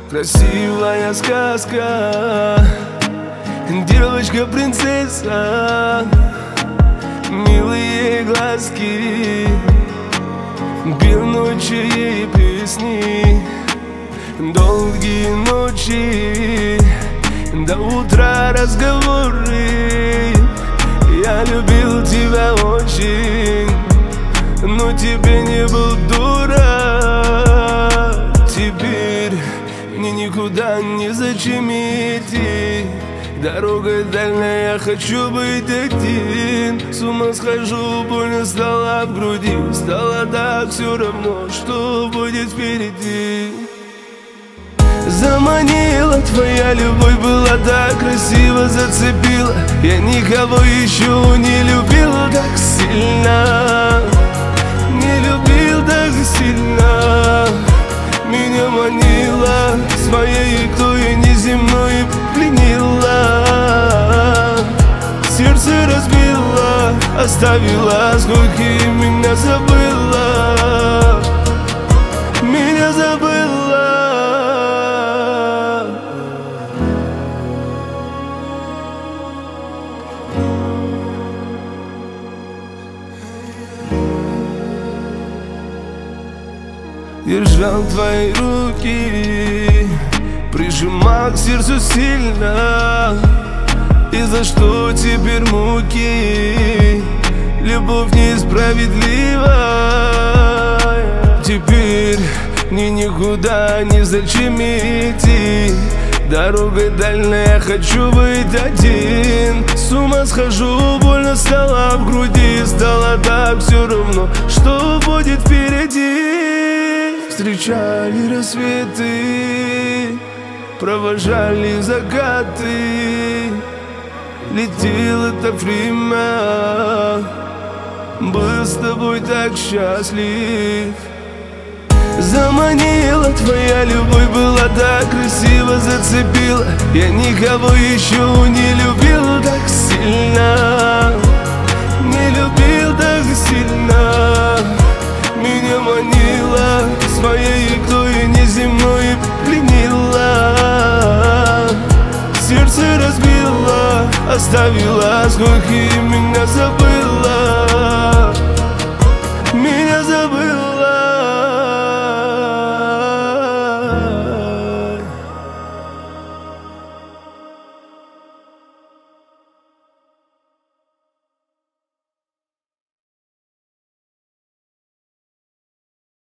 Красивая сказка, девочка-принцесса, милые глазки, певучие песни, долгие ночи, до утра разговоры. Я любил тебя очень, но тебе не был дурак. Теперь мне никуда незачем идти, дорога дальняя, я хочу быть один. С ума схожу, больно стало в груди, стало так все равно, что будет впереди. Заманила твоя любовь, была так красиво, зацепила. Я никого еще не любил так сильно, не любил так сильно. Меня манила своей той неземной, пленила, сердце разбила, оставила сколько меня забыла, меня забыла. Держал твои руки, прижимал к сердцу сильно. И за что теперь муки? Любовь несправедлива. Теперь мне никуда незачем идти, дорога дальняя, я хочу быть один. С ума схожу, больно стало в груди, стало так все равно, что будет впереди. Встречали рассветы, провожали закаты, летело так время, был с тобой так счастлив. Заманила твоя любовь, была так красиво, зацепила. Я никого еще не любил так сильно, не любил так сильно. Меня манила своей той неземной, пленила, сердце разбила, оставила сколько меня забыла.